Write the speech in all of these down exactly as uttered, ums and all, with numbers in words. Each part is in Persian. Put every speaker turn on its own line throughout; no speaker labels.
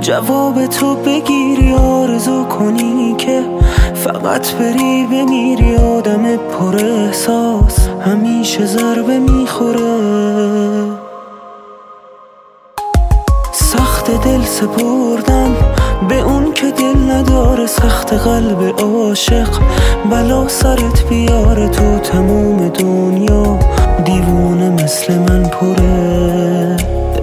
جواب تو بگیری، آرزو کنی که فقط بری بمیری. آدم پر احساس همیشه ضربه میخوره. سخت دل سپردن به اون که دل نداره، سخت قلب عاشق بلا سرت بیاره. تو تموم دنیا دیوونه مثل من پره.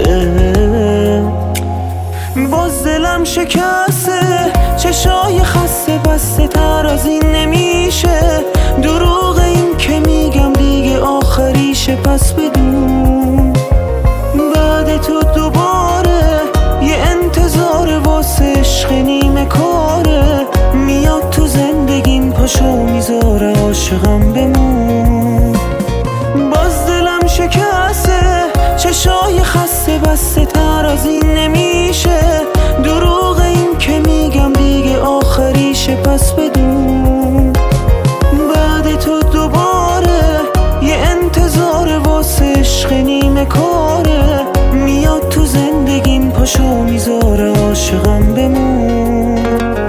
باز دلم شکسته، چشای خسته، بسته تر از این نمیشه. دروغ این که میگم دیگه آخریشه، پس بدون بعد تو دوباره یه انتظار واسه عشق نیمه کاره. میاد تو زندگیم پاشو میذاره عاشقم بمون. باز دلم شکسته، چشای خسته، بسته تر از این نمیشه. دروغ این که میگم دیگه آخریشه، پس بدون بعد تو دوباره یه انتظار واسه عشق نیمه کاره. میاد تو زندگیم پاشو میذاره عاشقم بمون.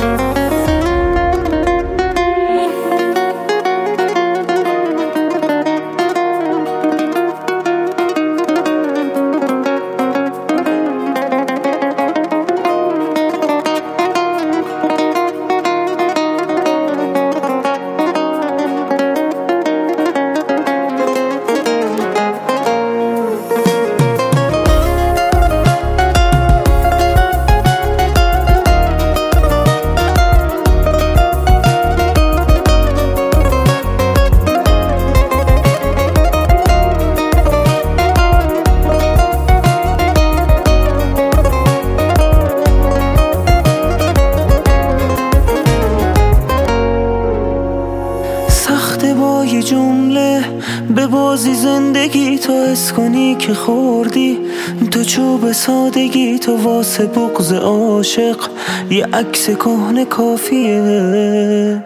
با یه جمله به بازی زندگی تو، حس کنی که خوردی تو چوب سادگی تو. واسه بغض عاشق یه عکس کهنه کافیه.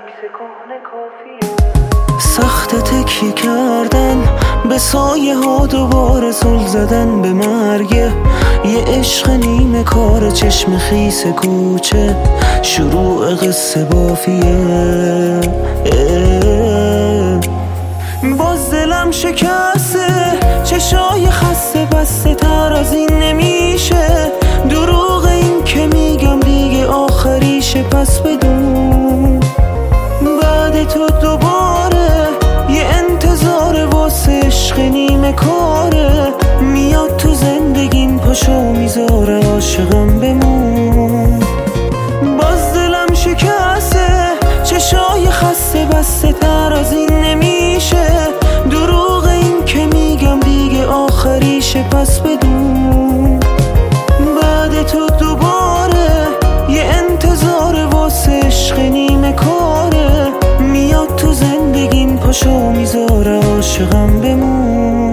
سخت تکیه کردن به سایه ها، دوباره زل زدن به مرگه. یه عشق نیمه کار، چشم خیس کوچه، شروع قصه بافیه. باز دلم شکسته، چشای خسته، بسته تر از این نمیشه. دروغ این که میگم دیگه آخریشه، پس بدون بعد تو دوباره یه انتظار واسه عشق نیمه کاره. میاد تو زندگیم پاشو میذاره عاشقم بمون. باز دلم شکسته، چشای خسته، بسته تر از این نمیشه. دروغ این که میگم دیگه آخریشه، پس بدون بعد تو دوباره یه انتظار واسه عشق نیمه کاره. میاد تو زندگیم پاشو میذاره عاشقم بمون.